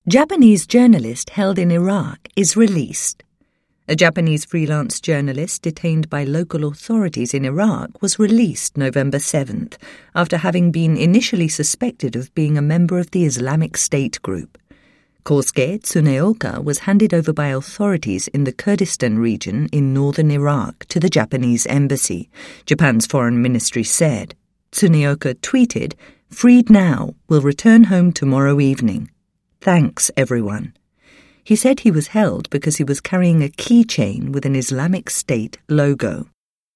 Japanese journalist held in Iraq is released. A Japanese freelance journalist detained by local authorities in Iraq was released November 7th after having been initially suspected of being a member of the Islamic State group. Kosuke Tsuneoka was handed over by authorities in the Kurdistan region in northern Iraq to the Japanese embassy, Japan's foreign ministry said. Tsuneoka tweeted, "Freed now, will return home tomorrow evening. Thanks, everyone." He said he was held because he was carrying a keychain with an Islamic State logo.